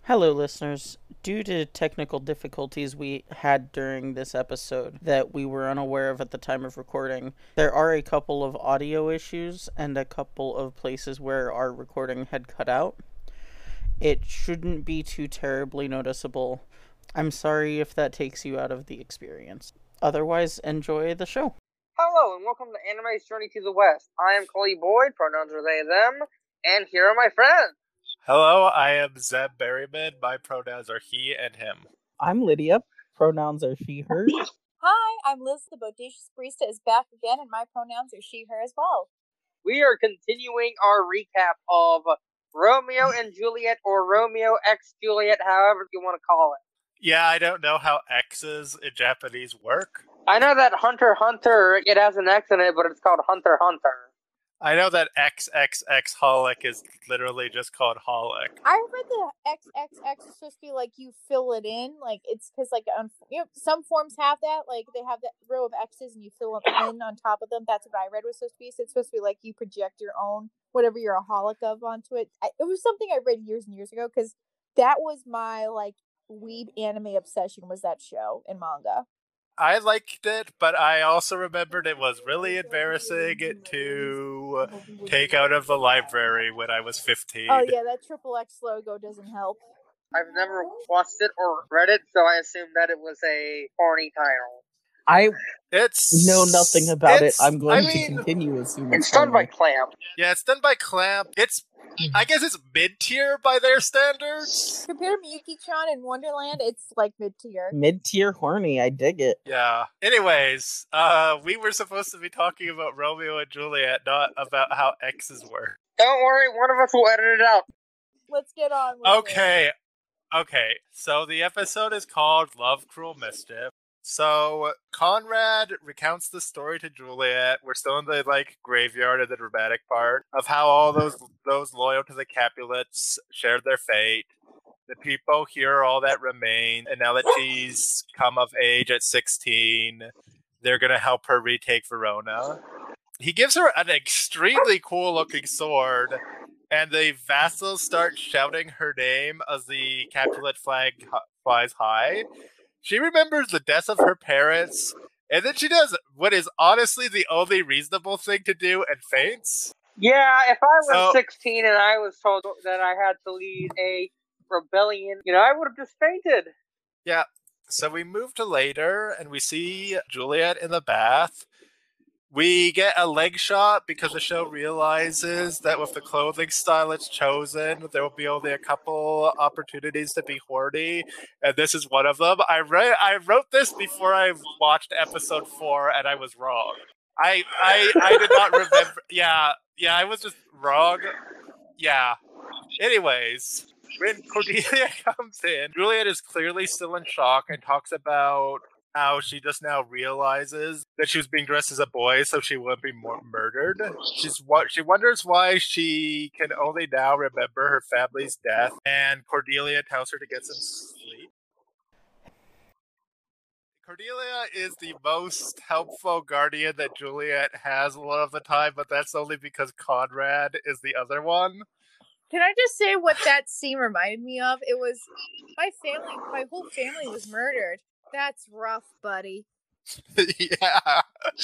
Hello, listeners. Due to technical difficulties we had during this episode that we were unaware of at the time of recording, there are a couple of audio issues and a couple of places where our recording had cut out. It shouldn't be too terribly noticeable. I'm sorry if that takes you out of the experience. Otherwise, enjoy the show. Hello, and welcome to Anime's Journey to the West. I am Coley Boyd, pronouns are they, them, and here are my friends. Hello, I am Zeb Berryman. My pronouns are he and him. I'm Lydia. Pronouns are she, her. Hi, I'm Liz. The Bodacious Barista is back again, and my pronouns are she, her as well. We are continuing our recap of Romeo and Juliet, or Romeo x Juliet, however you want to call it. Yeah, I don't know how X's in Japanese work. I know that Hunter x Hunter, it has an X in it, but it's called Hunter x Hunter. I know that XXX holic is literally just called holic. I read the XXX is supposed to be like you fill it in, like it's because like some forms have that, like they have that row of X's and you fill it in on top of them. That's what I read was supposed to be. So it's supposed to be like you project your own whatever you're a holic of onto it. It was something I read years and years ago because that was my like weeb anime obsession, was that show in manga. I liked it, but I also remembered it was really embarrassing to take out of the library when I was 15. Oh yeah, that Triple X logo doesn't help. I've never watched it or read it, so I assumed that it was a corny title. I know It's nothing about it. I'm going to continue assuming It's done by Clamp. Yeah, it's done by Clamp. I guess it's mid-tier by their standards. Compared to Miyuki-chan in Wonderland, it's like mid-tier. Mid-tier horny, I dig it. Yeah. Anyways, we were supposed to be talking about Romeo and Juliet, not about how X's work. Don't worry, one of us will edit it out. Let's get on with it. Okay, so the episode is called Love, Cruel Mischief. So Conrad recounts the story to Juliet. We're still in the graveyard of the dramatic part of how all those loyal to the Capulets shared their fate. The people here are all that remain, and now that she's come of age at 16, they're gonna help her retake Verona. He gives her an extremely cool looking sword, and the vassals start shouting her name as the Capulet flag flies high. She remembers the deaths of her parents, and then she does what is honestly the only reasonable thing to do and faints. Yeah, if I was 16 and I was told that I had to lead a rebellion, I would have just fainted. Yeah, so we move to later, and we see Juliet in the bath. We get a leg shot because the show realizes that with the clothing style it's chosen, there will be only a couple opportunities to be horny, and this is one of them. I wrote this before I watched episode 4, and I was wrong. I did not remember. Yeah, I was just wrong. Yeah. Anyways, when Cordelia comes in, Juliet is clearly still in shock and talks about how she just now realizes that she was being dressed as a boy so she wouldn't be murdered. She wonders why she can only now remember her family's death, and Cordelia tells her to get some sleep. Cordelia is the most helpful guardian that Juliet has a lot of the time, but that's only because Conrad is the other one. Can I just say what that scene reminded me of? It was my whole family was murdered. That's rough, buddy. Yeah.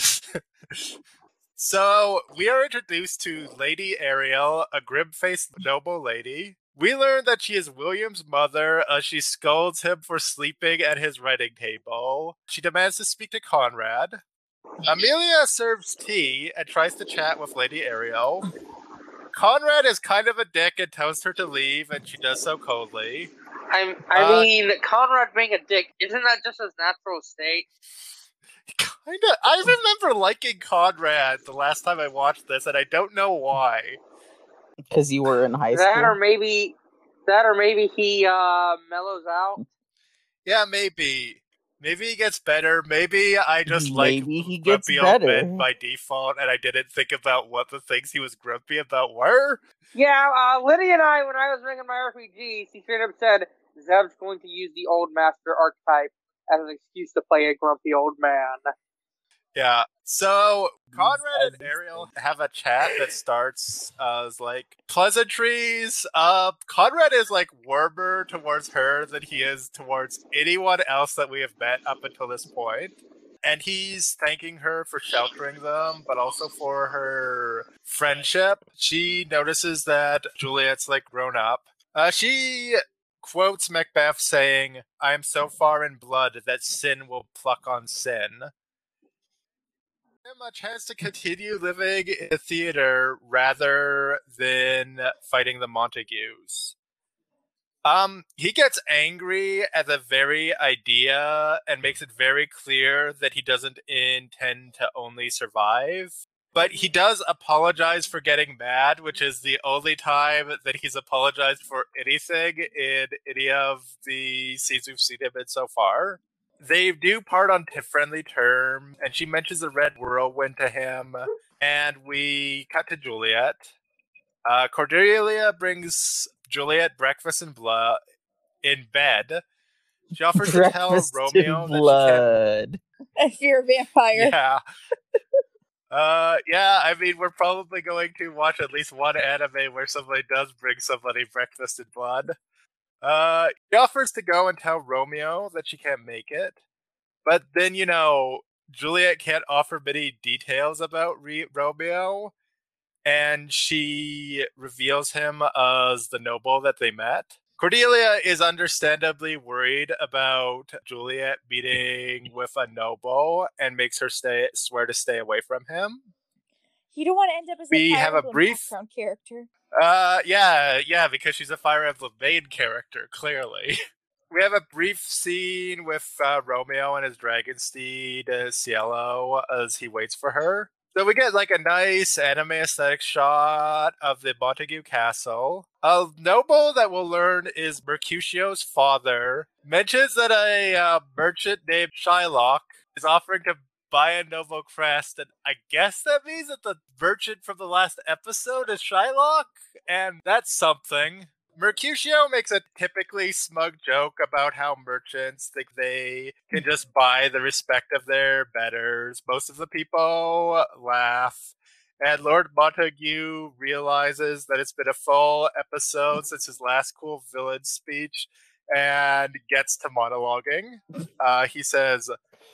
So, we are introduced to Lady Ariel, a grim-faced noble lady. We learn that she is William's mother as she scolds him for sleeping at his writing table. She demands to speak to Conrad. Amelia serves tea and tries to chat with Lady Ariel. Conrad is kind of a dick and tells her to leave, and she does so coldly. I mean, Conrad being a dick, isn't that just his natural state? Kinda. I remember liking Conrad the last time I watched this, and I don't know why. Because you were in high school? That or maybe he mellows out. Yeah, maybe. Maybe he gets better. Maybe I just he gets grumpy better old men by default, and I didn't think about what the things he was grumpy about were. Yeah, Lydia and I, when I was ringing my RPG, she straight up said, Zeb's going to use the old master archetype as an excuse to play a grumpy old man. Yeah. So Conrad and Ariel have a chat that starts as like pleasantries. Conrad is like warmer towards her than he is towards anyone else that we have met up until this point. And he's thanking her for sheltering them, but also for her friendship. She notices that Juliet's like grown up. She quotes Macbeth saying, "I am so far in blood that sin will pluck on sin." Him a chance to continue living in the theater rather than fighting the Montagues. He gets angry at the very idea and makes it very clear that he doesn't intend to only survive. But he does apologize for getting mad, which is the only time that he's apologized for anything in any of the scenes we've seen him in so far. They do part on friendly terms, and she mentions the red whirlwind to him, and we cut to Juliet. Cordelia brings Juliet breakfast in bed. She offers to tell Breakfast Romeo in that she can't. blood. If you're a vampire. Yeah. Yeah, I mean, we're probably going to watch at least one anime where somebody does bring somebody breakfast in blood. She offers to go and tell Romeo that she can't make it. But then, Juliet can't offer many details about Romeo. And she reveals him as the noble that they met. Cordelia is understandably worried about Juliet meeting with a noble and makes her swear to stay away from him. You don't want to end up as We a have Fire a Emblem brief- background character. Yeah, because she's a Fire Emblem main character, clearly. We have a brief scene with Romeo and his dragon steed, Cielo, as he waits for her. So we get like a nice anime aesthetic shot of the Montague castle. A noble that we'll learn is Mercutio's father mentions that a merchant named Shylock is offering to buy a noble crest, and I guess that means that the merchant from the last episode is Shylock, and that's something. Mercutio makes a typically smug joke about how merchants think they can just buy the respect of their betters. Most of the people laugh. And Lord Montague realizes that it's been a full episode since his last cool villain speech and gets to monologuing. He says,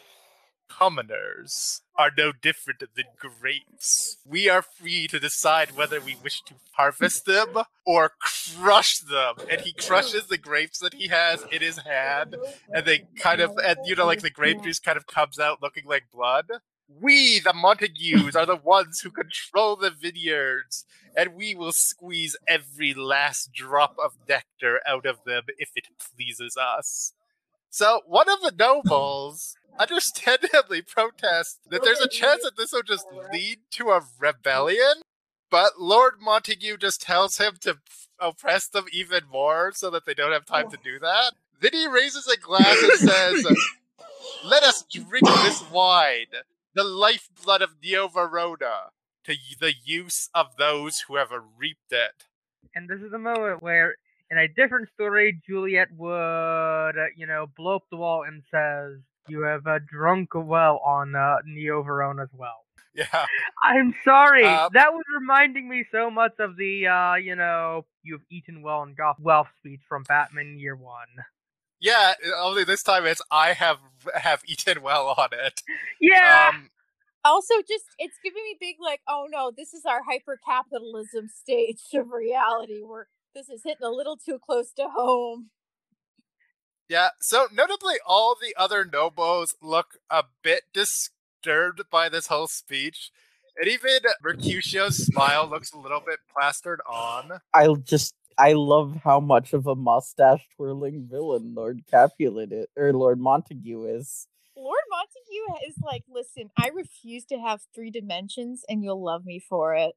"Commoners are no different than grapes. We are free to decide whether we wish to harvest them or crush them." And he crushes the grapes that he has in his hand, and they like the grape juice kind of comes out looking like blood. "We, the Montagues, are the ones who control the vineyards, and we will squeeze every last drop of nectar out of them if it pleases us." So one of the nobles understandably protests that there's a chance that this will just lead to a rebellion, but Lord Montague just tells him to oppress them even more so that they don't have time to do that. Then he raises a glass and says, "Let us drink this wine, the lifeblood of Neo Verona, to the use of those who have reaped it." And this is the moment where, in a different story, Juliet would, blow up the wall and says, "You have drunk well on Neo Verona as well." Yeah. I'm sorry. That was reminding me so much of the, "You've eaten well and got wealth" speech from Batman Year One. Yeah, only this time it's "I have eaten well on it." Yeah! Also, it's giving me big, like, oh no, this is our hyper-capitalism stage of reality where this is hitting a little too close to home. Yeah, so notably all the other nobles look a bit disturbed by this whole speech. And even Mercutio's smile looks a little bit plastered on. I love how much of a mustache twirling villain Lord Capulet or Lord Montague is. Lord Montague is like, listen, I refuse to have 3 dimensions and you'll love me for it.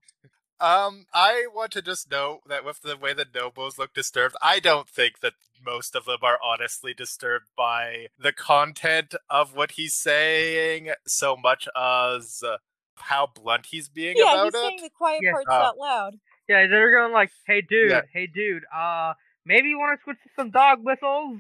I want to just note that with the way the nobles look disturbed, I don't think that most of them are honestly disturbed by the content of what he's saying so much as how blunt he's being about it. Yeah, he's saying the quiet parts out loud. Yeah, they're going like, hey dude, maybe you want to switch to some dog whistles?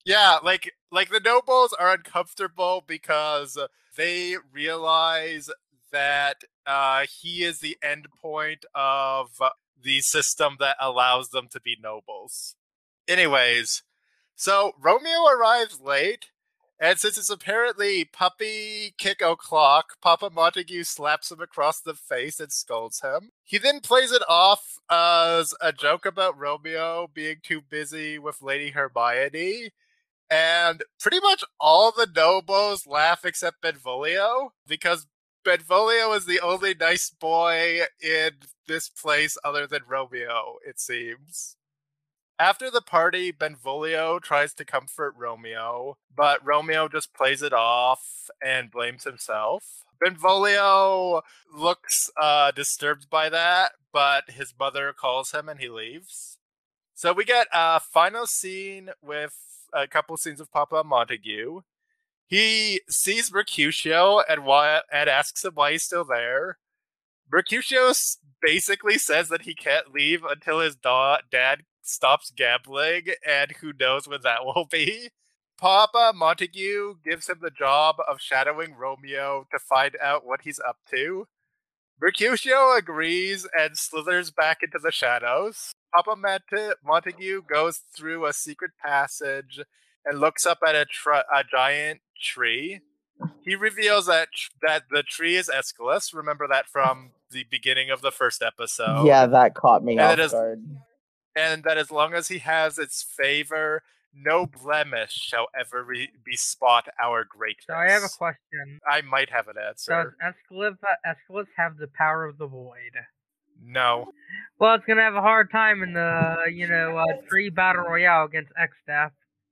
Yeah, like the nobles are uncomfortable because they realize that he is the end point of the system that allows them to be nobles. Anyways, so Romeo arrives late, and since it's apparently puppy kick o'clock, Papa Montague slaps him across the face and scolds him. He then plays it off as a joke about Romeo being too busy with Lady Hermione, and pretty much all the nobles laugh except Benvolio, because Benvolio is the only nice boy in this place other than Romeo, it seems. After the party, Benvolio tries to comfort Romeo, but Romeo just plays it off and blames himself. Benvolio looks disturbed by that, but his mother calls him and he leaves. So we get a final scene with a couple scenes of Papa Montague. He sees Mercutio and asks him why he's still there. Mercutio basically says that he can't leave until his dad stops gambling, and who knows when that will be. Papa Montague gives him the job of shadowing Romeo to find out what he's up to. Mercutio agrees and slithers back into the shadows. Papa Montague goes through a secret passage and looks up at a giant tree. He reveals that the tree is Aeschylus. Remember that from the beginning of the first episode. Yeah, that caught me off guard. And that as long as he has its favor, no blemish shall ever bespot our greatness. So I have a question. I might have an answer. Does Aeschylus have the power of the void? No. Well, it's gonna have a hard time in the tree battle royale against X-Staff.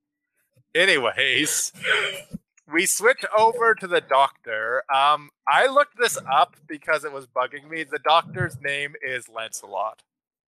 Anyways, we switch over to the doctor. I looked this up because it was bugging me. The doctor's name is Lancelot.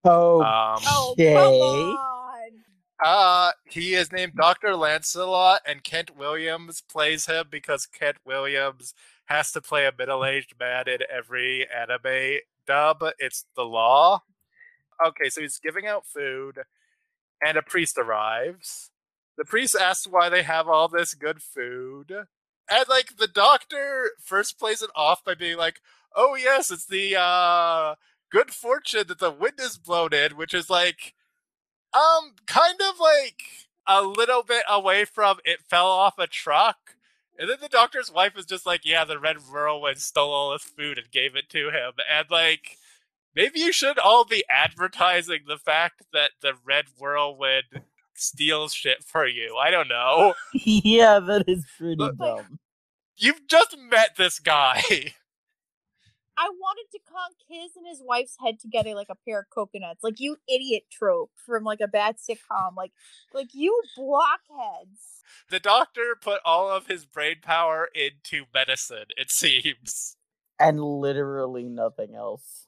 Oh, come on. He is named Dr. Lancelot, and Kent Williams plays him because Kent Williams has to play a middle-aged man in every anime dub. It's the law. Okay, so he's giving out food, and a priest arrives. The priest asks why they have all this good food. And, the doctor first plays it off by being like, oh, yes, it's the, good fortune that the wind is blown in, which is, kind of, a little bit away from it fell off a truck. And then the doctor's wife is just like, yeah, the red whirlwind stole all his food and gave it to him. And, maybe you should all be advertising the fact that the red whirlwind steals shit for you. I don't know. Yeah, that is pretty dumb. You've just met this guy. I wanted to conk his and his wife's head together like a pair of coconuts. Like, you idiot trope from, a bad sitcom. Like you blockheads. The doctor put all of his brain power into medicine, it seems. And literally nothing else.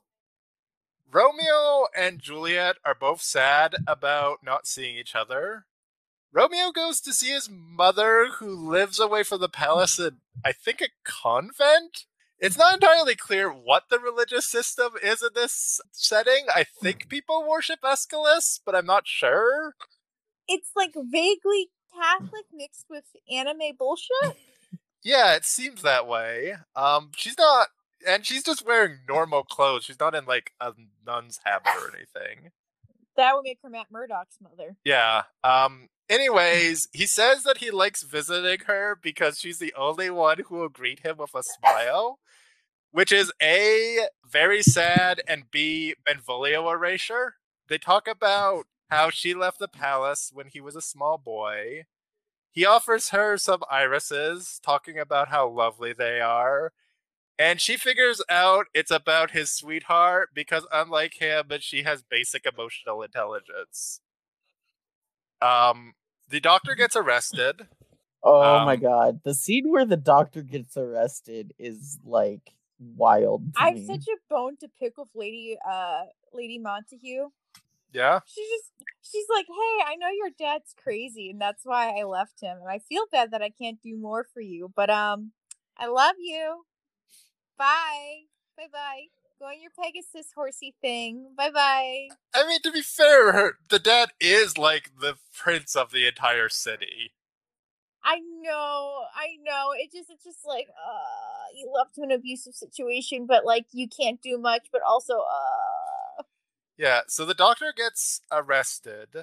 Romeo and Juliet are both sad about not seeing each other. Romeo goes to see his mother, who lives away from the palace in, I think, a convent? It's not entirely clear what the religious system is in this setting. I think people worship Aeschylus, but I'm not sure. It's vaguely Catholic mixed with anime bullshit? Yeah, it seems that way. She's not, and she's just wearing normal clothes. She's not in a nun's habit or anything. That would make her Matt Murdock's mother. Yeah. Anyways, he says that he likes visiting her because she's the only one who will greet him with a smile, which is A, very sad, and B, Benvolio erasure. They talk about how she left the palace when he was a small boy. He offers her some irises, talking about how lovely they are. And she figures out it's about his sweetheart because, unlike him, she has basic emotional intelligence. The doctor gets arrested. Oh my god. The scene where the doctor gets arrested is, wild to I have me. such a bone to pick with Lady Montague. Yeah? She's like, hey, I know your dad's crazy, and that's why I left him. And I feel bad that I can't do more for you, but, I love you. Bye. Bye-bye. Go on your Pegasus horsey thing. Bye-bye. I mean, to be fair, the dad is, the prince of the entire city. I know. It's just like, you left to an abusive situation, but like you can't do much, but also, Yeah, so the doctor gets arrested.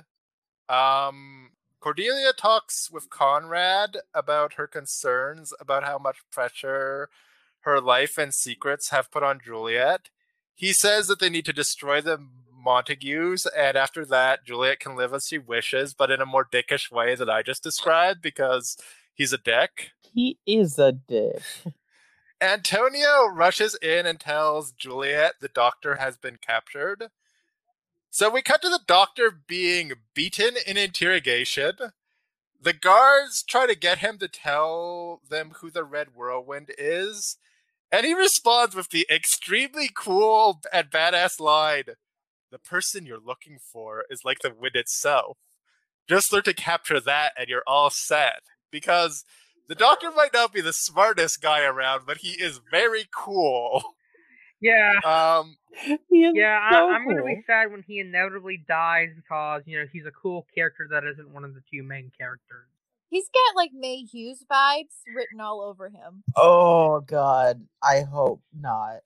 Cordelia talks with Conrad about her concerns about how much pressure her life and secrets have put on Juliet. He says that they need to destroy the Montagues, and after that, Juliet can live as she wishes, but in a more dickish way that I just described, because he's a dick. He is a dick. Antonio rushes in and tells Juliet the doctor has been captured. So we cut to the doctor being beaten in interrogation. The guards try to get him to tell them who the Red Whirlwind is, and he responds with the extremely cool and badass line, "The person you're looking for is like the wind itself. Just learn to capture that and you're all set." Because the doctor might not be the smartest guy around, but he is very cool. Yeah. He is Yeah, so I'm gonna cool. be sad when he inevitably dies because, he's a cool character that isn't one of the two main characters. he's got like May Hughes vibes written all over him. Oh God, I hope not.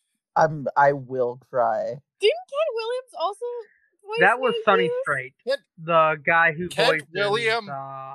I will cry. Didn't Ken Williams also voice That was May Sonny Hughes? Strait, Yeah. the guy who Kent voices, William.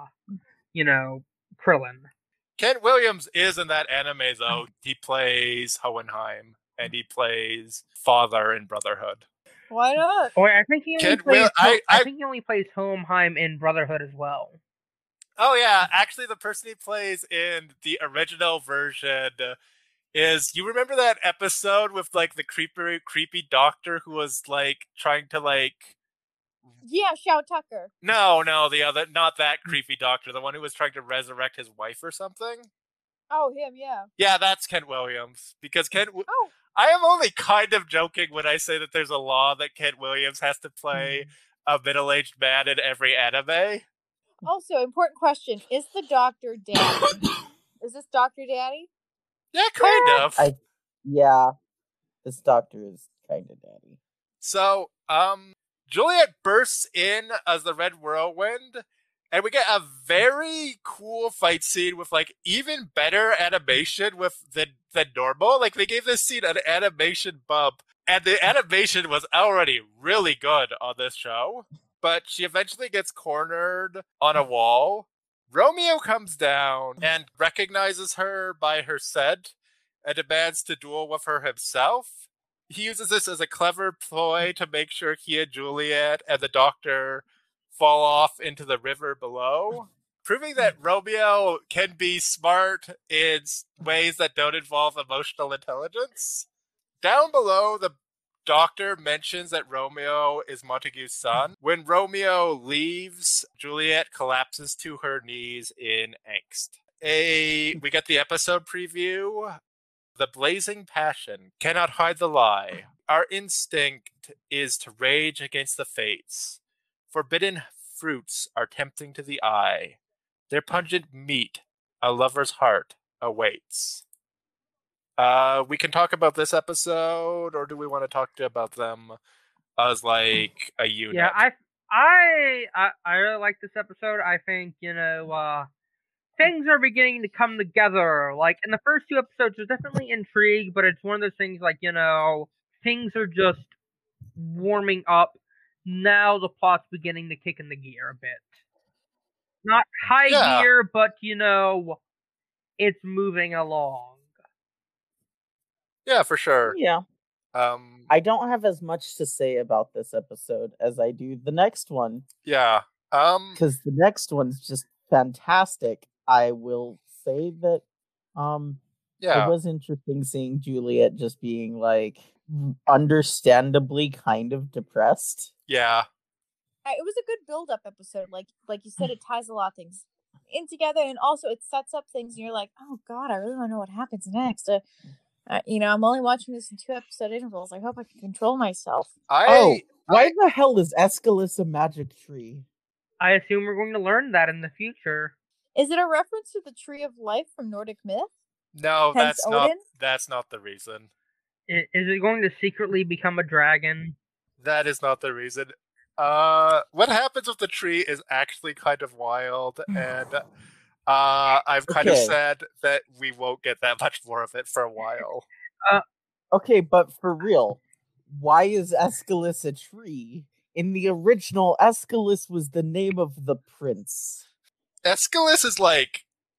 Krillin. Kent Williams is in that anime, though. He plays Hohenheim, and he plays Father in Brotherhood. Why not? Oh, I think he only Kent plays. Will- I think he only plays Hohenheim in Brotherhood as well. Oh, yeah. Actually, the person he plays in the original version is... You remember that episode with, like, the creepy doctor who was, like, trying to, like... Yeah, Shao Tucker. No, the other... Not that creepy doctor. The one who was trying to resurrect his wife or something? Oh, him, yeah. Yeah, that's Kent Williams. Because Oh, I am only kind of joking when I say that there's a law that Kent Williams has to play a middle-aged man in every anime. also, important question. Is the doctor Daddy? Is this Dr. Daddy? Yeah, kind of. Yeah, this doctor is kind of daddy. So, Juliet bursts in as the Red Whirlwind, and we get a very cool fight scene with, like, even better animation than normal. Like, they gave this scene an animation bump, and the animation was already really good on this show. But she eventually gets cornered on a wall. Romeo comes down and recognizes her by her scent and demands to duel with her himself. He uses this as a clever ploy to make sure he and Juliet and the doctor fall off into the river below, proving that Romeo can be smart in ways that don't involve emotional intelligence. Down below, the doctor mentions that Romeo is Montague's son. When Romeo leaves, Juliet collapses to her knees in angst. We get the episode preview. The blazing passion cannot hide the lie. Our instinct is to rage against the fates. Forbidden fruits are tempting to the eye. Their pungent meat, a lover's heart, awaits. We can talk about this episode, or do we want to talk about them as like a unit? Yeah, I really like this episode. I think things are beginning to come together. Like in the first two episodes, there's definitely intrigue, but it's one of those things like things are just warming up. Now the plot's beginning to kick in the gear a bit. Not high gear, but it's moving along. Yeah, for sure. Yeah. I don't have as much to say about this episode as I do the next one. Yeah. Because the next one's just fantastic. I will say that it was interesting seeing Juliet just being like understandably kind of depressed. Yeah. It was a good build-up episode. Like you said, it ties a lot of things in together, and also it sets up things, and you're like, oh God, I really want to know what happens next. I'm only watching this in 2-episode intervals. I hope I can control myself. Why the hell is Aeschylus a magic tree? I assume we're going to learn that in the future. Is it a reference to the Tree of Life from Nordic myth? No, Hence Odin? That's not the reason. Is it going to secretly become a dragon? That is not the reason. What happens with the tree is actually kind of wild, and I've kind of Okay. said that we won't get that much more of it for a while. Okay, but for real, why is Aeschylus a tree? In the original, Aeschylus was the name of the prince. Aeschylus is like,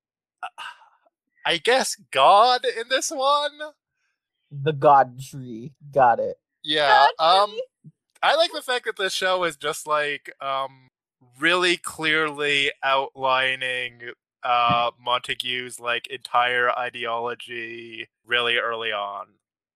I guess, God in this one. The god tree. Got it. Yeah. God tree? I like the fact that this show is just like really clearly outlining Montague's like entire ideology really early on.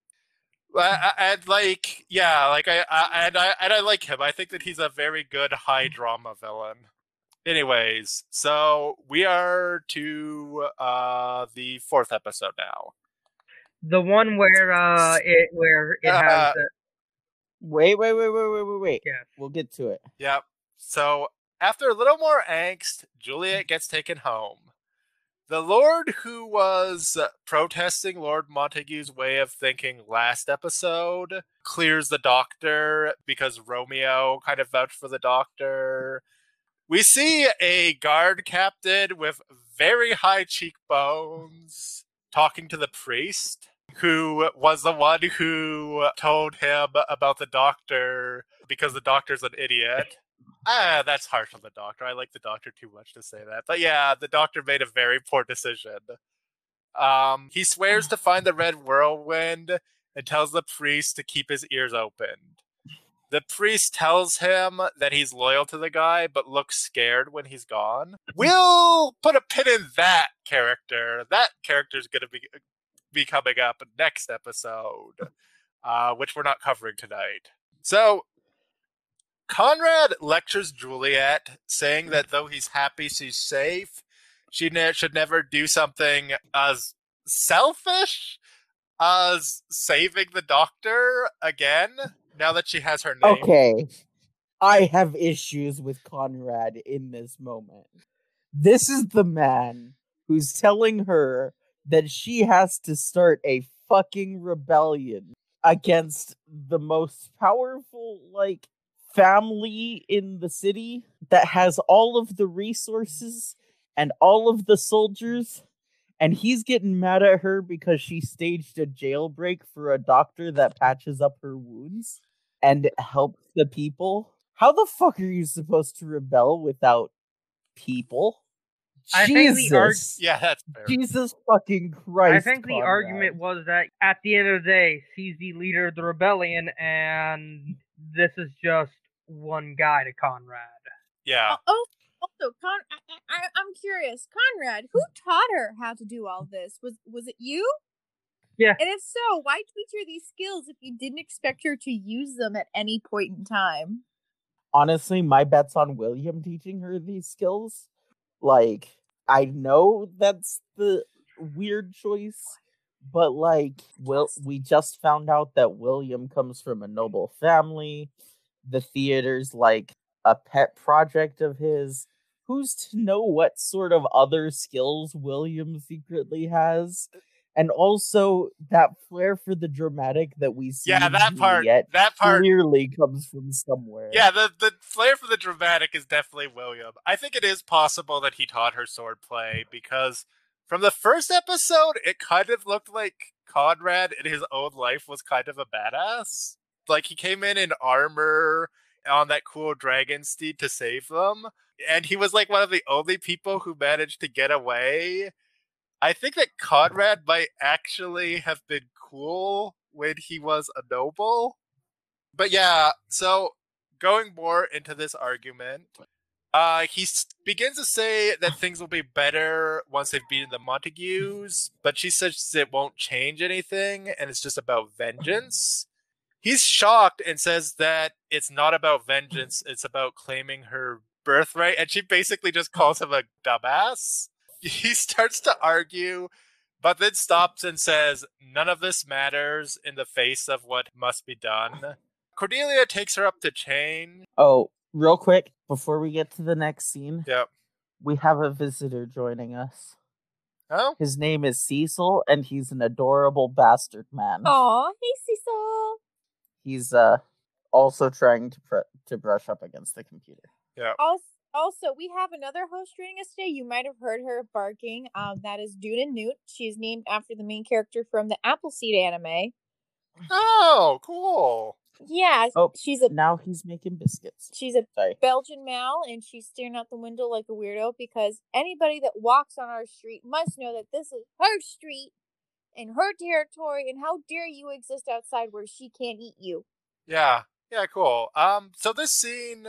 And like, yeah, like I like him. I think that he's a very good high drama villain. Anyways, so we are to the 4th episode now. The one where it has Wait. yes. We'll get to it. Yep. So after a little more angst, Juliet gets taken home. The Lord who was protesting Lord Montague's way of thinking last episode clears the doctor because Romeo kind of vouched for the doctor. We see a guard captain with very high cheekbones talking to the priest, who was the one who told him about the doctor because the doctor's an idiot. That's harsh on the doctor. I like the doctor too much to say that. But yeah, the doctor made a very poor decision. He swears to find the red whirlwind and tells the priest to keep his ears open. The priest tells him that he's loyal to the guy, but looks scared when he's gone. We'll put a pin in that character. That character's going to be coming up next episode, which we're not covering tonight. So, Conrad lectures Juliet, saying that though he's happy she's safe, she should never do something as selfish as saving the doctor again, now that she has her name. Okay. I have issues with Conrad in this moment. This is the man who's telling her that she has to start a fucking rebellion against the most powerful, like, family in the city that has all of the resources and all of the soldiers, and he's getting mad at her because she staged a jailbreak for a doctor that patches up her wounds and helps the people. How the fuck are you supposed to rebel without people? I think Yeah, that's fair. Jesus fucking Christ. I think the Conrad. argument was that at the end of the day, she's the leader of the rebellion, and this is just one guy to Conrad. Yeah. Also, I'm curious, Conrad, who taught her how to do all this? Was it you? Yeah. And if so, why teach her these skills if you didn't expect her to use them at any point in time? Honestly, my bet's on William teaching her these skills. Like, I know that's the weird choice, but like, we just found out that William comes from a noble family. The theater's like a pet project of his. Who's to know what sort of other skills William secretly has? And also, that flair for the dramatic that we see in Juliet that part clearly comes from somewhere. Yeah, the flair for the dramatic is definitely William. I think it is possible that he taught her swordplay, because from the first episode, it kind of looked like Conrad in his own life was kind of a badass. Like, he came in armor on that cool dragon steed to save them, and he was like one of the only people who managed to get away. I think that Conrad might actually have been cool when he was a noble. But yeah, so going more into this argument, he begins to say that things will be better once they've beaten the Montagues, but she says it won't change anything, and it's just about vengeance. He's shocked and says that it's not about vengeance, it's about claiming her birthright, and she basically just calls him a dumbass. He starts to argue, but then stops and says, none of this matters in the face of what must be done. Cordelia takes her up to chain. Oh, real quick, before we get to the next scene, Yep. we have a visitor joining us. Oh? His name is Cecil, and he's an adorable bastard man. Aw, hey Cecil. He's also trying to brush up against the computer. Yeah. Also, we have another host joining us today. You might have heard her barking. That is Duna Newt. She's named after the main character from the Appleseed anime. Oh, cool. Yeah, Oh, she's a now he's making biscuits. she's a Sorry. Belgian Mal, and she's staring out the window like a weirdo because anybody that walks on our street must know that this is her street and her territory, and how dare you exist outside where she can't eat you. Yeah, cool. So this scene,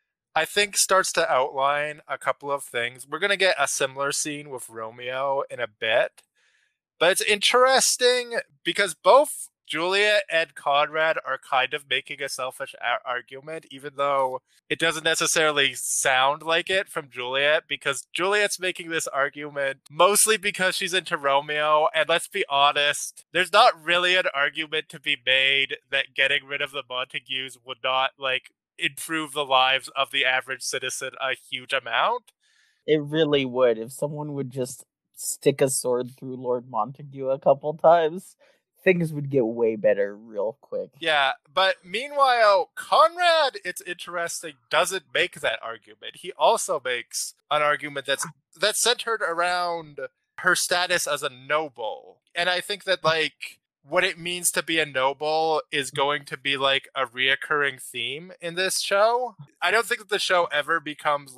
I think, starts to outline a couple of things. We're gonna get a similar scene with Romeo in a bit, but it's interesting because both Juliet and Conrad are kind of making a selfish argument, even though it doesn't necessarily sound like it from Juliet, because Juliet's making this argument mostly because she's into Romeo, and let's be honest, there's not really an argument to be made that getting rid of the Montagues would not, improve the lives of the average citizen a huge amount. It really would. If someone would just stick a sword through Lord Montague a couple times, things would get way better real quick. Yeah, but meanwhile, Conrad, it's interesting, doesn't make that argument. He also makes an argument that's centered around her status as a noble. And I think that, what it means to be a noble is going to be, a reoccurring theme in this show. I don't think that the show ever becomes,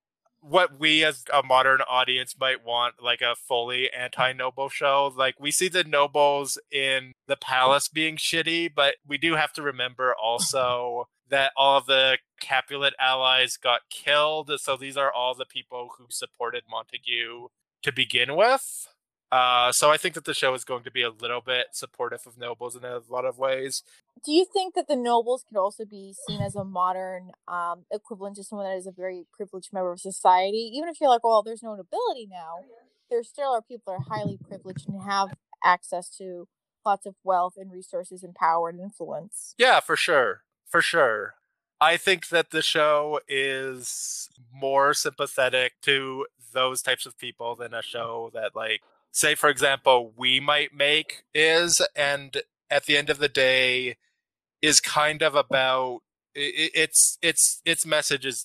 what we as a modern audience might want, a fully anti-noble show. We see the nobles in the palace being shitty, but we do have to remember also that all of the Capulet allies got killed, so these are all the people who supported Montague to begin with. So I think that the show is going to be a little bit supportive of nobles in a lot of ways. Do you think that the nobles could also be seen as a modern equivalent to someone that is a very privileged member of society? Even if you're like, well, there's no nobility now, there still are people that are highly privileged and have access to lots of wealth and resources and power and influence. Yeah, for sure. For sure. I think that the show is more sympathetic to those types of people than a show that, say, for example, we might make is, and at the end of the day, is kind of about its message is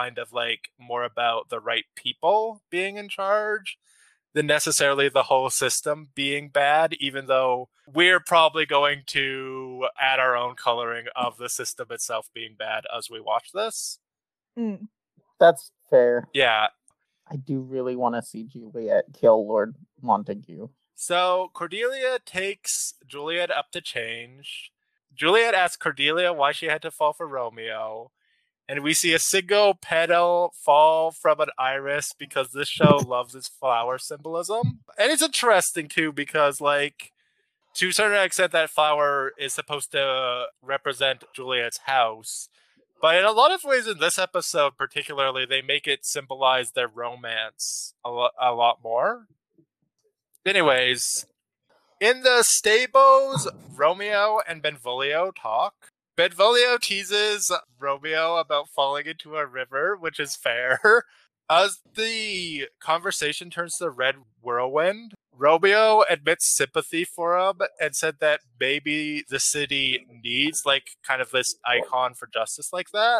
more about the right people being in charge than necessarily the whole system being bad, even though we're probably going to add our own coloring of the system itself being bad as we watch this. That's fair. Yeah. I do really want to see Juliet kill Lord Montague. So Cordelia takes Juliet up to change. Juliet asks Cordelia why she had to fall for Romeo. And we see a single petal fall from an iris because this show loves its flower symbolism. And it's interesting, too, because, to a certain extent, that flower is supposed to represent Juliet's house. But in a lot of ways in this episode, particularly, they make it symbolize their romance a lot more. Anyways, in the stables, Romeo and Benvolio talk. Benvolio teases Romeo about falling into a river, which is fair. As the conversation turns to Red Whirlwind, Romeo admits sympathy for him and said that maybe the city needs, kind of this icon for justice like that.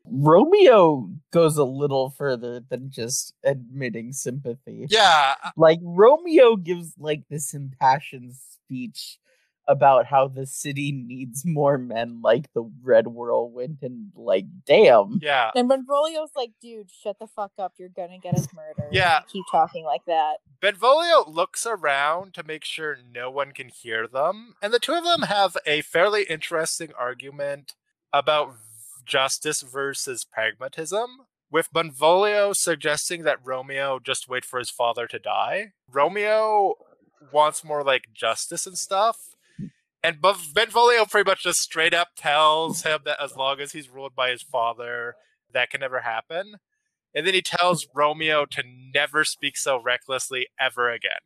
Romeo goes a little further than just admitting sympathy. Yeah. Romeo gives, this impassioned speech about how the city needs more men like the Red Whirlwind, and damn. Yeah. And Benvolio's like, dude, shut the fuck up, you're gonna get us murdered. Yeah. Keep talking like that. Benvolio looks around to make sure no one can hear them, and the two of them have a fairly interesting argument about justice versus pragmatism, with Benvolio suggesting that Romeo just wait for his father to die. Romeo wants more justice and stuff. And Benvolio pretty much just straight up tells him that as long as he's ruled by his father, that can never happen. And then he tells Romeo to never speak so recklessly ever again.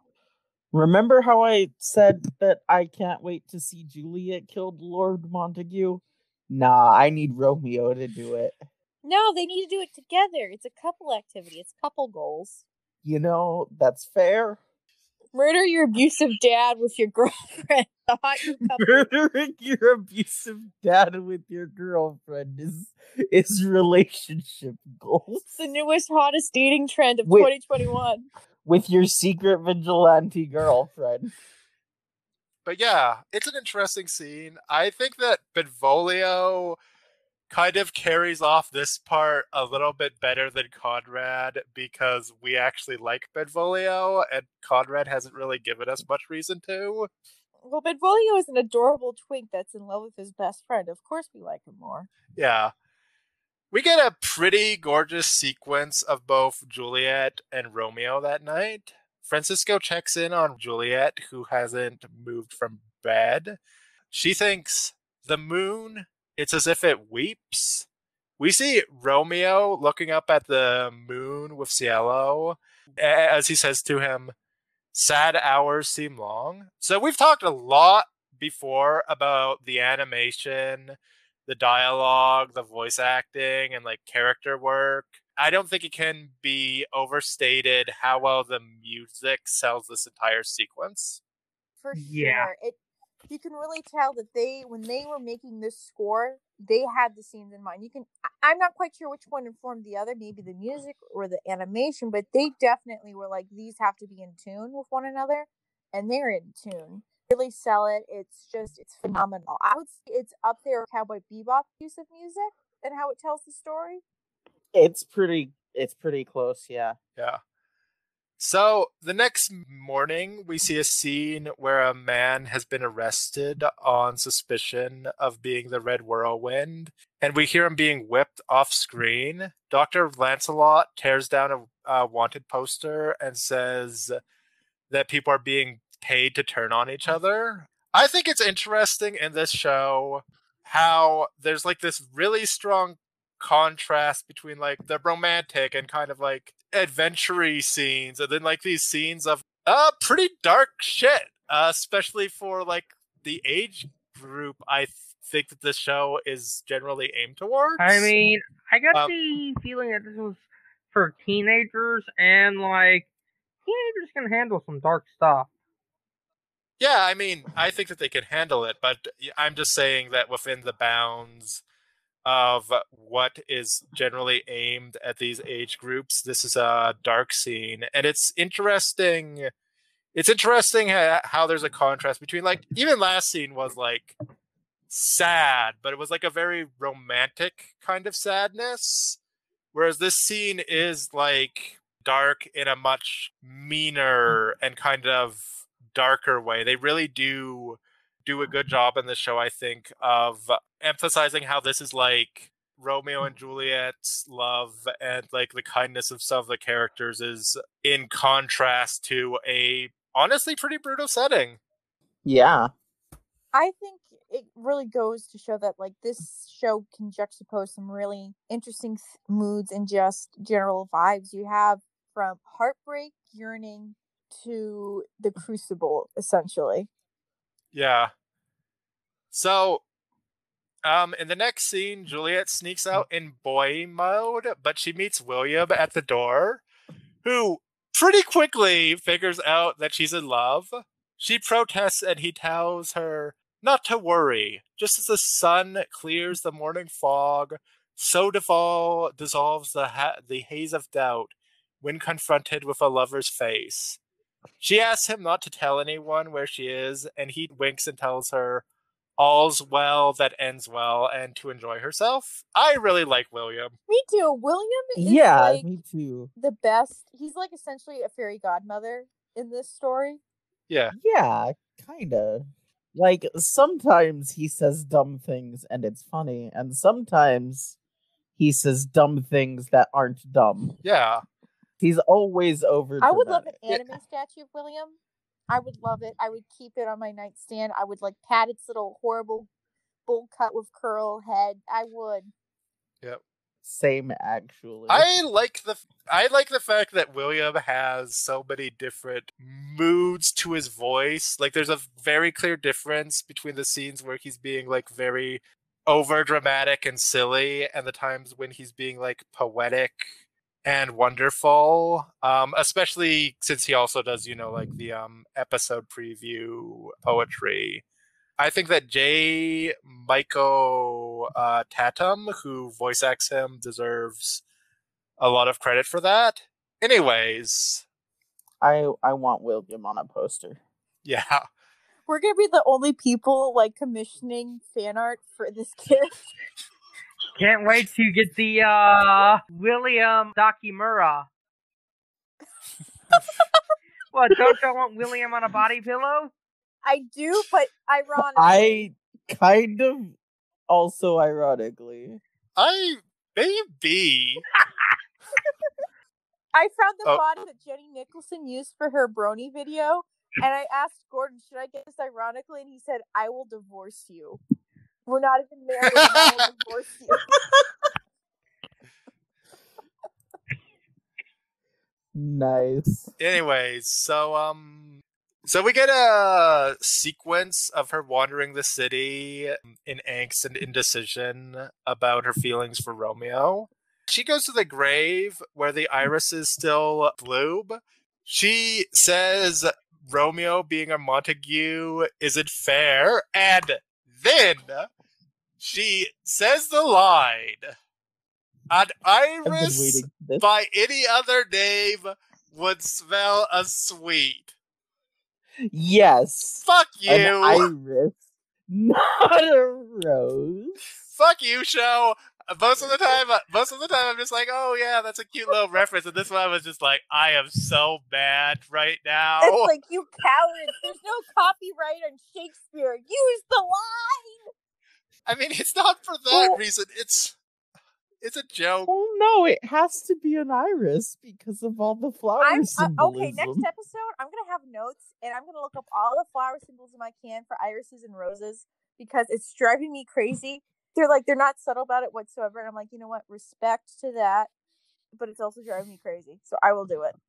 Remember how I said that I can't wait to see Juliet killed Lord Montague? Nah, I need Romeo to do it. No, they need to do it together. It's a couple activity. It's couple goals. That's fair. Murder your abusive dad with your girlfriend. The hot new couple. Murdering your abusive dad with your girlfriend is relationship goals. It's the newest, hottest dating trend of Wait. 2021. With your secret vigilante girlfriend. But yeah, it's an interesting scene. I think that Benvolio kind of carries off this part a little bit better than Conrad because we actually like Benvolio, and Conrad hasn't really given us much reason to. Well, Benvolio is an adorable twink that's in love with his best friend. Of course we like him more. Yeah. We get a pretty gorgeous sequence of both Juliet and Romeo that night. Francisco checks in on Juliet, who hasn't moved from bed. She thinks, the moon, it's as if it weeps. We see Romeo looking up at the moon with Cielo as he says to him, sad hours seem long. So we've talked a lot before about the animation, the dialogue, the voice acting, and like character work. I don't think it can be overstated how well the music sells this entire sequence. For Yeah. sure. You can really tell that when they were making this score, they had the scenes in mind. I'm not quite sure which one informed the other, maybe the music or the animation, but they definitely were like, these have to be in tune with one another, and they're in tune. Really sell it. It's phenomenal. I would say it's up there with Cowboy Bebop use of music and how it tells the story. It's pretty close, yeah. Yeah. So the next morning, we see a scene where a man has been arrested on suspicion of being the Red Whirlwind, and we hear him being whipped off screen. Dr. Lancelot tears down a wanted poster and says that people are being paid to turn on each other. I think it's interesting in this show how there's like this really strong contrast between like the romantic and kind of like adventure-y scenes, and then like these scenes of pretty dark shit, especially for like the age group I think that this show is generally aimed towards. I mean, I got the feeling that this was for teenagers, and like teenagers can handle some dark stuff. Yeah, I mean, I think that they can handle it, but I'm just saying that within the bounds of what is generally aimed at these age groups, this is a dark scene, and it's interesting. It's interesting how there's a contrast between, like, even last scene was like sad, but it was like a very romantic kind of sadness, whereas this scene is like dark in a much meaner and kind of darker way. They really do a good job in the show, I think, of emphasizing how this is like Romeo and Juliet's love, and like the kindness of some of the characters is in contrast to a honestly pretty brutal setting. Yeah. I think it really goes to show that like this show can juxtapose some really interesting moods and just general vibes. You have from heartbreak, yearning to the crucible, essentially. Yeah. So, in the next scene, Juliet sneaks out in boy mode, but she meets William at the door, who pretty quickly figures out that she's in love. She protests, and he tells her not to worry. Just as the sun clears the morning fog, so dissolves the haze of doubt when confronted with a lover's face. She asks him not to tell anyone where she is, and he winks and tells her all's well that ends well and to enjoy herself. I really like William. Me too. William is like me too. the best. He's like essentially a fairy godmother in this story. Yeah. Yeah, kinda. Like, sometimes he says dumb things and it's funny, and sometimes he says dumb things that aren't dumb. Yeah. He's always over. I would love an anime statue of William. I would love it. I would keep it on my nightstand. I would like pat its little horrible bowl cut with curl head. I would. Yep. Same, actually. I like the fact that William has so many different moods to his voice. Like, there's a very clear difference between the scenes where he's being like very over dramatic and silly, and the times when he's being like poetic and wonderful, especially since he also does, like the episode preview poetry. I think that J. Michael Tatum, who voice acts him, deserves a lot of credit for that. Anyways. I want William on a poster. Yeah. We're gonna be the only people like commissioning fan art for this kid. Can't wait to get the William Dakimura. What, don't you want William on a body pillow? I do, but ironically. I kind of also ironically. Maybe. I found the body that Jenny Nicholson used for her Brony video, and I asked Gordon, should I get this ironically? And he said, I will divorce you. We're not even married, and I will divorce you. Nice. Anyways, so we get a sequence of her wandering the city in angst and indecision about her feelings for Romeo. She goes to the grave where the irises still bloom. She says Romeo being a Montague isn't fair, and then she says the line, an iris by any other name would smell as sweet. Yes. Fuck you. An iris, not a rose. Fuck you, show. Most of the time, I'm just like, oh yeah, that's a cute little reference. And this one, I was just like, I am so mad right now. It's like, you cowards. There's no copyright on Shakespeare. Use the line. I mean, it's not for that reason. It's a joke. Oh no, it has to be an iris because of all the flower symbolism. Okay, next episode, I'm gonna have notes and I'm gonna look up all the flower symbolism I can for irises and roses because it's driving me crazy. They're not subtle about it whatsoever, and I'm like, you know what? Respect to that, but it's also driving me crazy, so I will do it.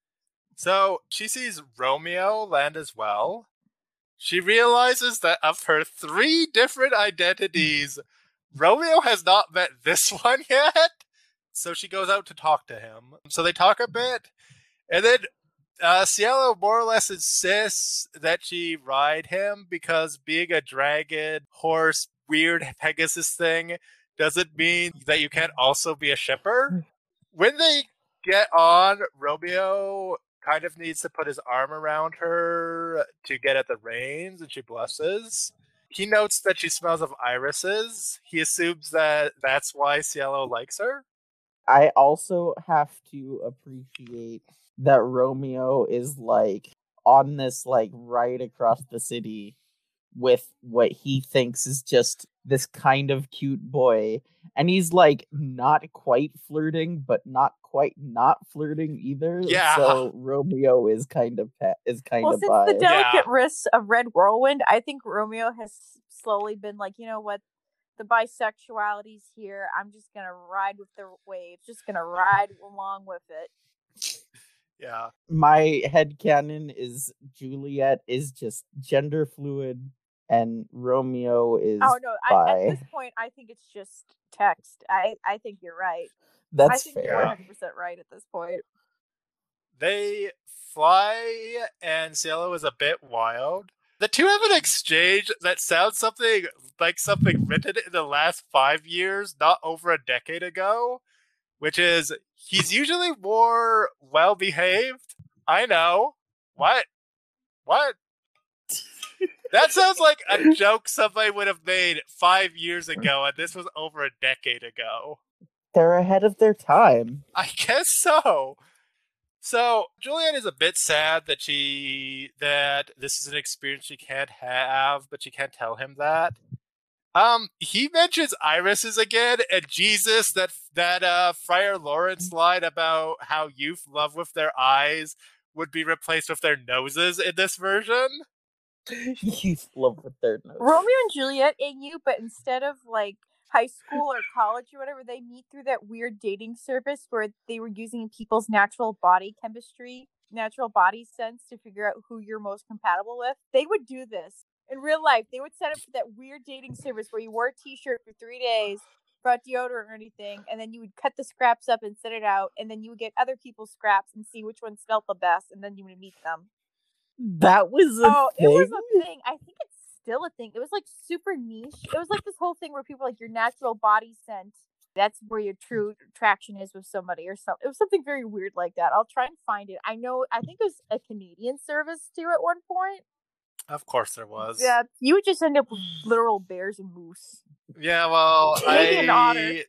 So she sees Romeo land as well. She realizes that of her 3 different identities, Romeo has not met this one yet. So she goes out to talk to him. So they talk a bit, and then Cielo more or less insists that she ride him because being a dragon, horse, weird Pegasus thing doesn't mean that you can't also be a shipper. When they get on, Romeo kind of needs to put his arm around her to get at the reins, and she blushes. He notes that she smells of irises. He assumes that that's why Cielo likes her. I also have to appreciate that Romeo is like on this like right across the city with what he thinks is just this kind of cute boy, and he's like not quite flirting but not quite not flirting either. Yeah. So Romeo is kind of since bi. the delicate risks of Red Whirlwind, I think Romeo has slowly been like, you know what, the bisexuality's here, I'm just gonna ride with the waves, just gonna ride along with it. Yeah. My headcanon is Juliet is just gender fluid and Romeo is bi. At this point I think it's just text. I think you're right. That's I think fair. you're 100% right at this point. They fly, and Cielo is a bit wild. The two have an exchange that sounds something like something written in the last 5 years, not over a decade ago, which is, he's usually more well-behaved. I know. What? That sounds like a joke somebody would have made 5 years ago, and this was over a decade ago. They're ahead of their time. I guess so. So Juliet is a bit sad that this is an experience she can't have, but she can't tell him that. He mentions irises again, and Jesus, that Friar Lawrence line about how youth love with their eyes would be replaced with their noses in this version. Youth love with their noses. Romeo and Juliet in you, but instead of like high school or college or whatever, they meet through that weird dating service where they were using people's natural body chemistry, natural body sense to figure out who you're most compatible with. They would do this in real life. They would set up that weird dating service where you wore a t-shirt for 3 days brought deodorant or anything, and then you would cut the scraps up and set it out, and then you would get other people's scraps and see which one smelled the best, and then you would meet them. That was a thing? It was a thing. I think it's still a thing. It was like super niche. It was like this whole thing where people were like your natural body scent. That's where your true attraction is with somebody or something. It was something very weird like that. I'll try and find it. I think it was a Canadian service too at one point. Of course there was. Yeah, you would just end up with literal bears and moose. Yeah, well, Maybe an otter.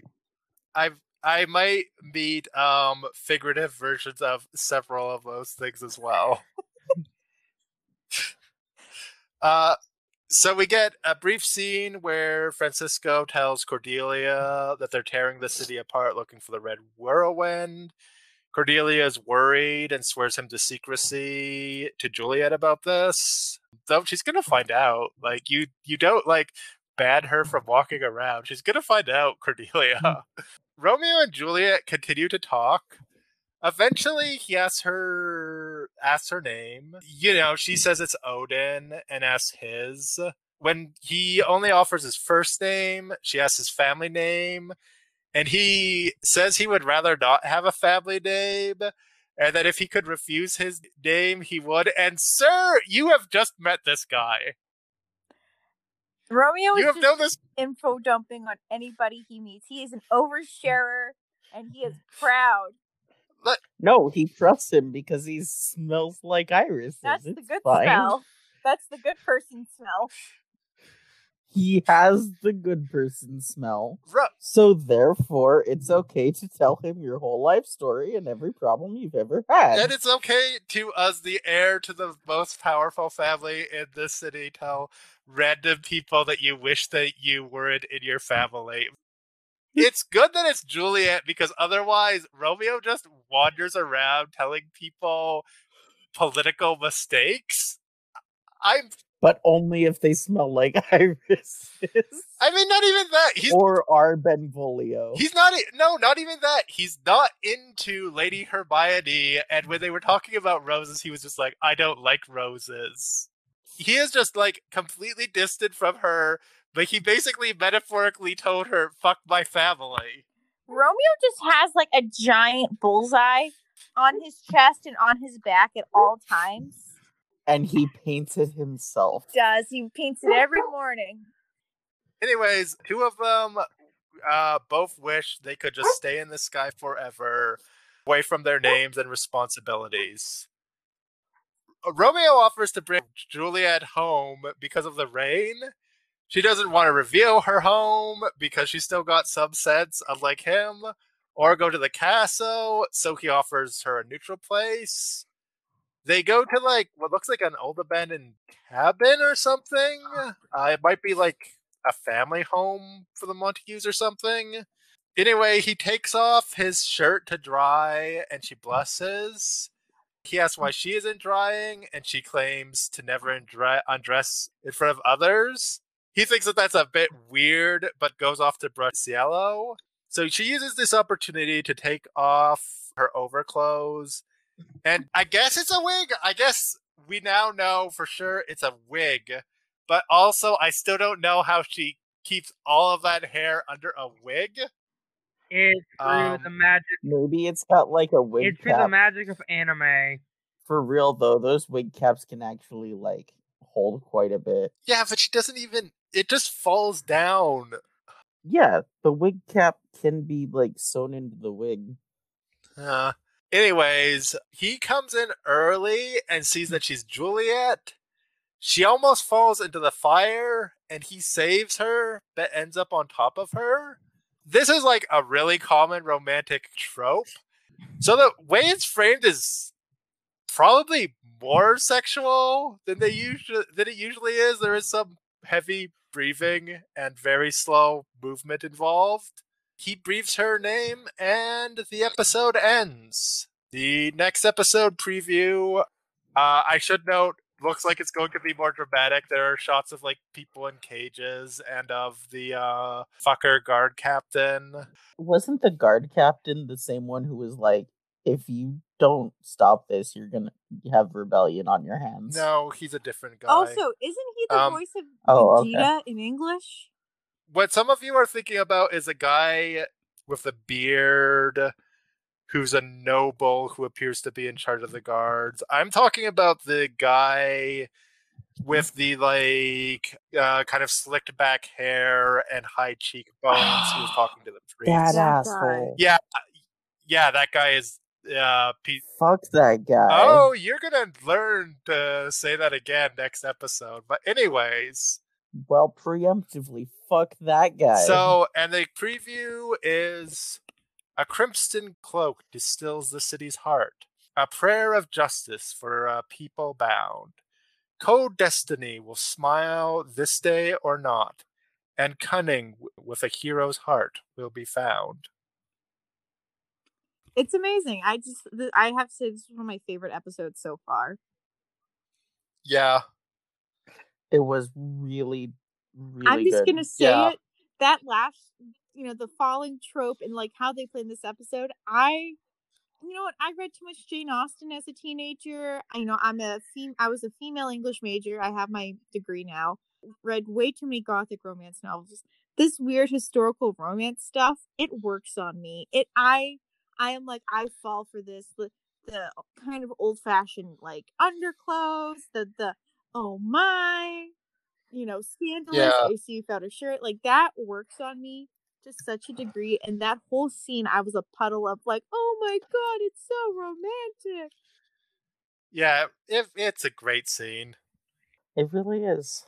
I might meet figurative versions of several of those things as well. So we get a brief scene where Francisco tells Cordelia that they're tearing the city apart looking for the Red Whirlwind. Cordelia is worried and swears him to secrecy to Juliet about this. Though she's gonna find out. Like, you don't, like, ban her from walking around. She's gonna find out, Cordelia. Romeo and Juliet continue to talk. Eventually, he asks her name. You know, she says it's Odin and asks his. When he only offers his first name, she asks his family name. And he says he would rather not have a family name. And that if he could refuse his name, he would. And sir, you have just met this guy. Romeo You is have known this. info dumping on anybody he meets. He is an oversharer and he is proud. No, he trusts him because he smells like Iris. That's the good smell. That's the good person smell. He has the good person smell. Right. So therefore, it's okay to tell him your whole life story and every problem you've ever had. And it's okay to, as the heir to the most powerful family in this city, tell random people that you wish that you weren't in your family. It's good that it's Juliet, because otherwise Romeo just wanders around telling people political mistakes. But only if they smell like irises. I mean, not even that. Or are Benvolio. He's not. No, not even that. He's not into Lady Hermione. And when they were talking about roses, he was just like, I don't like roses. He is just, like, completely distant from her. But he basically metaphorically told her, fuck my family. Romeo just has, like, a giant bullseye on his chest and on his back at all times. And he paints it himself. He paints it every morning. Anyways, two of them both wish they could just stay in the sky forever, away from their names and responsibilities. Romeo offers to bring Juliet home because of the rain. She doesn't want to reveal her home because she's still got some sense, unlike him, or go to the castle, so he offers her a neutral place. They go to, like, what looks like an old abandoned cabin or something. It might be, like, a family home for the Montagues or something. Anyway, he takes off his shirt to dry, and she blushes. He asks why she isn't drying, and she claims to never undress in front of others. He thinks that that's a bit weird, but goes off to brush Cielo. So she uses this opportunity to take off her overclothes. And I guess it's a wig. I guess we now know for sure it's a wig. But also, I still don't know how she keeps all of that hair under a wig. It's through the magic. Maybe it's got like a wig It's cap. through the magic of anime. For real though, those wig caps can actually like hold quite a bit. Yeah, but she doesn't even. It just falls down. Yeah, the wig cap can be like sewn into the wig. Anyways, he comes in early and sees that she's Juliet. She almost falls into the fire, and he saves her, but ends up on top of her. This is like a really common romantic trope. So the way it's framed is probably more sexual than it usually is. There is some heavy breathing and very slow movement involved. He breathes her name, and the episode ends. The next episode preview, I should note, looks like it's going to be more dramatic. There are shots of like people in cages and of the fucker guard captain. Wasn't the guard captain the same one who was like, if you don't stop this, you're gonna have rebellion on your hands? No, he's a different guy. Also, isn't he the voice of Oh, Vegeta in English? what some of you are thinking about is a guy with a beard who's a noble who appears to be in charge of the guards. I'm talking about the guy with the kind of slicked back hair and high cheekbones who was talking to the priest. That asshole. Yeah, that guy is Fuck that guy. Oh, you're gonna learn to say that again next episode. But anyways, well, preemptively, fuck that guy. so, and the preview is: a crimson cloak distills the city's heart, a prayer of justice for a people bound. Code destiny will smile this day or not, and cunning with a hero's heart will be found. It's amazing. I have to say this is one of my favorite episodes so far. Yeah. It was really, really I'm just good. gonna say Yeah. it. That last, the falling trope and like how they play in this episode. You know what? I read too much Jane Austen as a teenager. I was a female English major. I have my degree now. Read way too many gothic romance novels. This weird historical romance stuff, it works on me. I am like, I fall for this. The kind of old fashioned like underclothes, the oh my, scandalous. Yeah. I see you without a shirt. Like that works on me to such a degree, and that whole scene I was a puddle of like, oh my god, it's so romantic. Yeah, it's a great scene. It really is.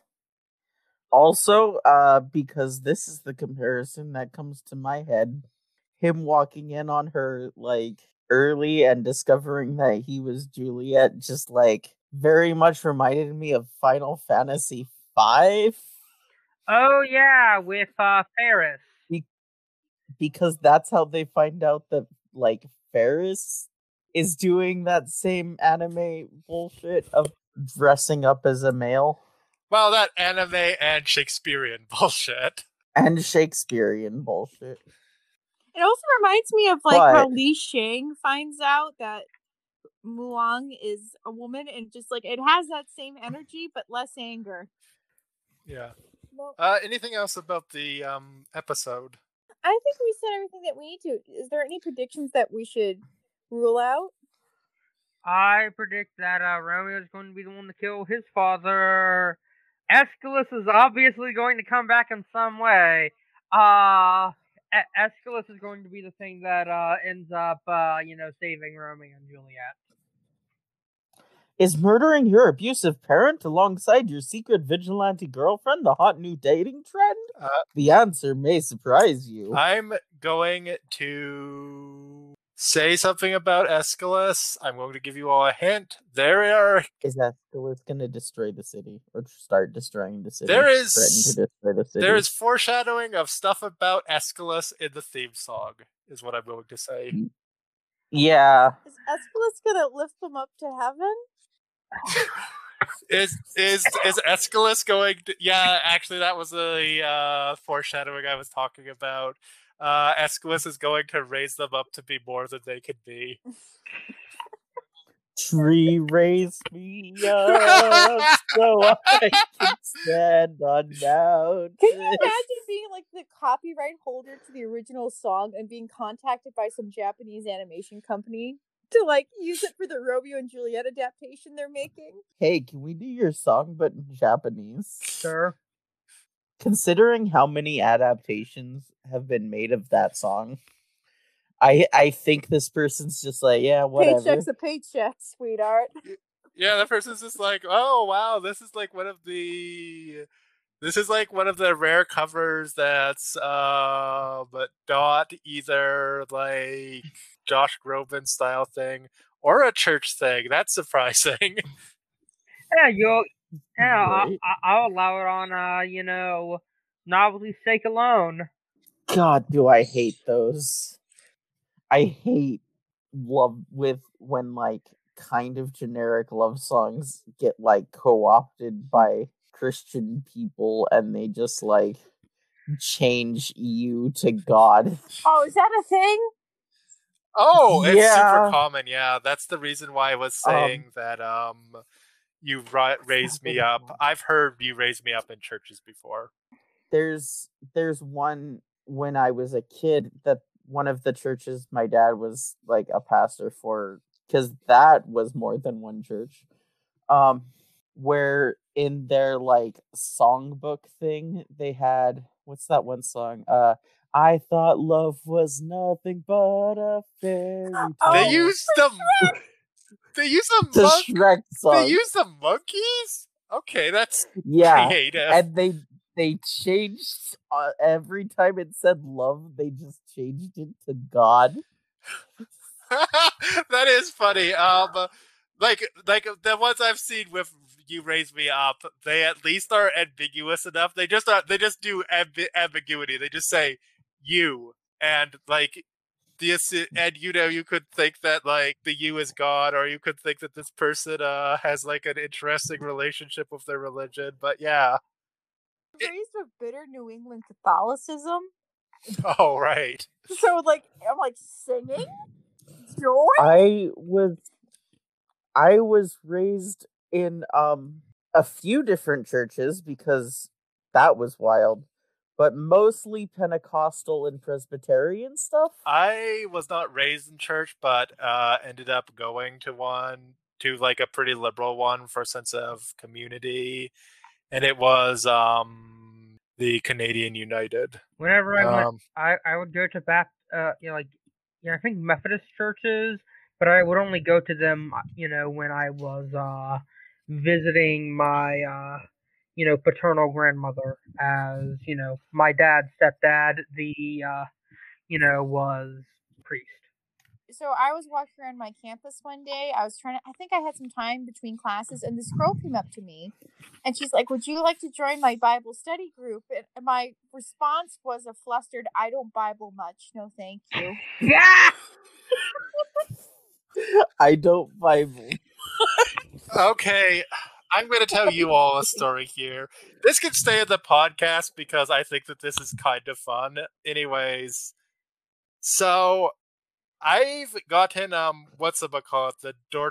Also, because this is the comparison that comes to my head, him walking in on her like early and discovering that he was Juliet just like very much reminded me of Final Fantasy V. Oh yeah, with Ferris. Because that's how they find out that like Ferris is doing that same anime bullshit of dressing up as a male. Well, that anime and Shakespearean bullshit. And Shakespearean bullshit. It also reminds me of like But- how Li Shang finds out that Muang is a woman, and just like it has that same energy but less anger. Yeah. Well, Anything else about the episode? I think we said everything that we need to. Is there any predictions that we should rule out? I predict that Romeo is going to be the one to kill his father. Aeschylus is obviously going to come back in some way. Aeschylus is going to be the thing that ends up, saving Romeo and Juliet. Is murdering your abusive parent alongside your secret vigilante girlfriend the hot new dating trend? The answer may surprise you. I'm going to say something about Aeschylus. I'm going to give you all a hint. Is Aeschylus going to destroy the city or start destroying the city? There is- Threaten to destroy the city? There is foreshadowing of stuff about Aeschylus in the theme song, is what I'm going to say. Yeah. Is Aeschylus gonna lift them up to heaven? Is Aeschylus going to... Yeah, actually, that was the foreshadowing I was talking about. Aeschylus is going to raise them up to be more than they can be. Tree raise me up so I can stand on mountains. Can you imagine being like the copyright holder to the original song and being contacted by some Japanese animation company to like use it for the Romeo and Juliet adaptation they're making? Hey, can we do your song but in Japanese? Sure. Considering how many adaptations have been made of that song, I think this person's just like, yeah, whatever. Paycheck's a paycheck, sweetheart. Yeah, that person's just like, oh wow, this is like one of the rare covers that's but not either like Josh Groban style thing or a church thing. That's surprising. Yeah, Right. I'll allow it on, novelty's sake alone. God, do I hate those. I hate love with when like kind of generic love songs get like co-opted by Christian people and they just like change you to God. Oh, is that a thing? Oh, it's Yeah. super common. Yeah, that's the reason why I was saying that you raised me up. I've heard you raise me up in churches before. there's one when I was a kid that one of the churches my dad was like a pastor for, because that was more than one church. Where in their like songbook thing they had, what's that one song? I thought love was nothing but a fairy tale. They used the the Shrek song. They used the monkeys. Okay, that's Yeah, creative. and they changed every time it said love, they just changed it to God. That is funny. Like the ones I've seen with You Raise Me Up, they at least are ambiguous enough. They just do ambiguity. They just say you, and like and you could think that like the you is God, or you could think that this person has like an interesting relationship with their religion. But yeah. Raised with bitter New England Catholicism. Oh right. So like I'm like singing joy. I was raised in a few different churches because that was wild, but mostly Pentecostal and Presbyterian stuff. I was not raised in church, but ended up going to one, to like a pretty liberal one for a sense of community, and it was the Canadian United. Whenever I went, I would go to I think Methodist churches, but I would only go to them, when I was visiting my, paternal grandmother, as, my dad's stepdad, was priest. So I was walking around my campus one day. I think I had some time between classes, and this girl came up to me, and she's like, "Would you like to join my Bible study group?" And my response was a flustered, "I don't Bible much, no thank you." Yeah! I don't Bible. Okay, I'm going to tell you all a story here. This can stay in the podcast because I think that this is kind of fun. Anyways, so I've gotten the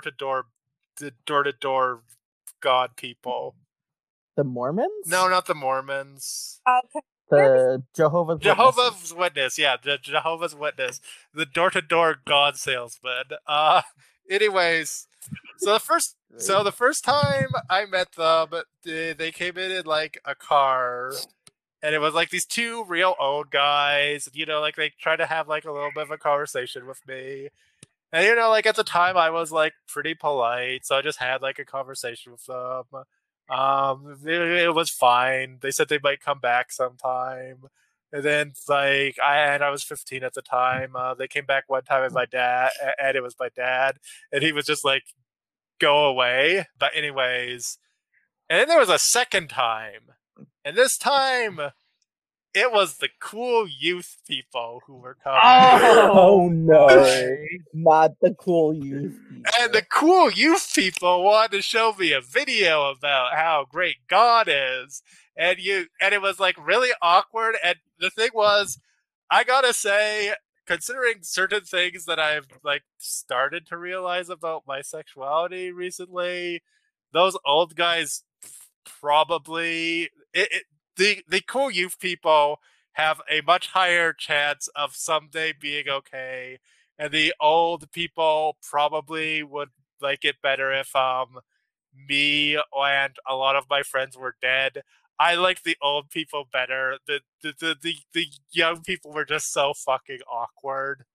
door-to-door God people. The Mormons? No, not the Mormons. The Jehovah's Witness. Yeah, the Jehovah's Witness. The door-to-door God salesman. Anyways, so the first time I met them, they came in like a car, and it was like these two real old guys. Like they tried to have like a little bit of a conversation with me, and like at the time I was like pretty polite, so I just had like a conversation with them. It was fine. They said they might come back sometime. And then, like, I was 15 at the time. They came back one time, and it was my dad, and he was just like, "Go away." But anyways, and then there was a second time, and this time, it was the cool youth people who were coming. Oh no, not the cool youth people. And the cool youth people wanted to show me a video about how great God is. And it was like really awkward. And the thing was, I gotta say, considering certain things that I've like started to realize about my sexuality recently, those old guys probably the cool youth people have a much higher chance of someday being okay, and the old people probably would like it better if me and a lot of my friends were dead. I like the old people better. The young people were just so fucking awkward.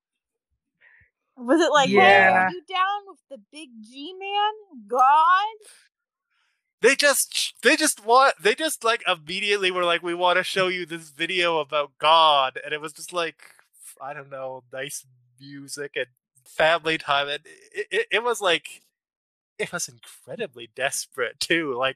Was it like, "Hey, are you down with the big G man, God?" They just like immediately were like, "We want to show you this video about God," and it was just like, I don't know, nice music and family time, and it was like, it was incredibly desperate too. Like,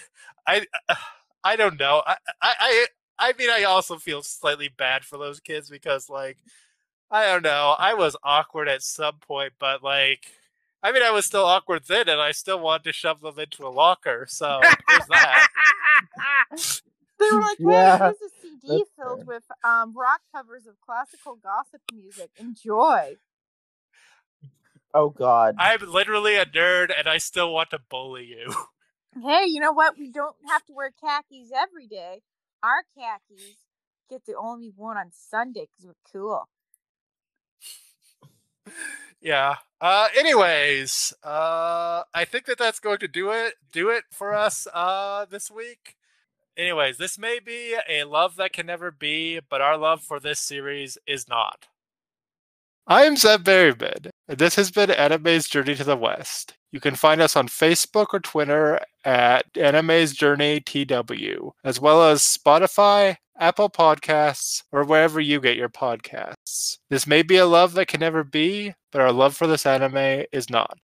I don't know. I mean, I also feel slightly bad for those kids because, like, I don't know. I was awkward at some point, but like, I mean, I was still awkward then, and I still wanted to shove them into a locker. So there's that. They were like, "Hey, here's a CD filled with rock covers of classical gossip music. Enjoy." Oh God! I'm literally a nerd, and I still want to bully you. Hey, you know what? We don't have to wear khakis every day. our khakis get to only be worn on Sunday because we're cool. Yeah. Anyways, I think that's going to do it for us this week. Anyways, this may be a love that can never be, but our love for this series is not. I am Zeb Berryman, and this has been Anime's Journey to the West. You can find us on Facebook or Twitter at Anime's Journey TW, as well as Spotify, Apple Podcasts, or wherever you get your podcasts. This may be a love that can never be, but our love for this anime is not.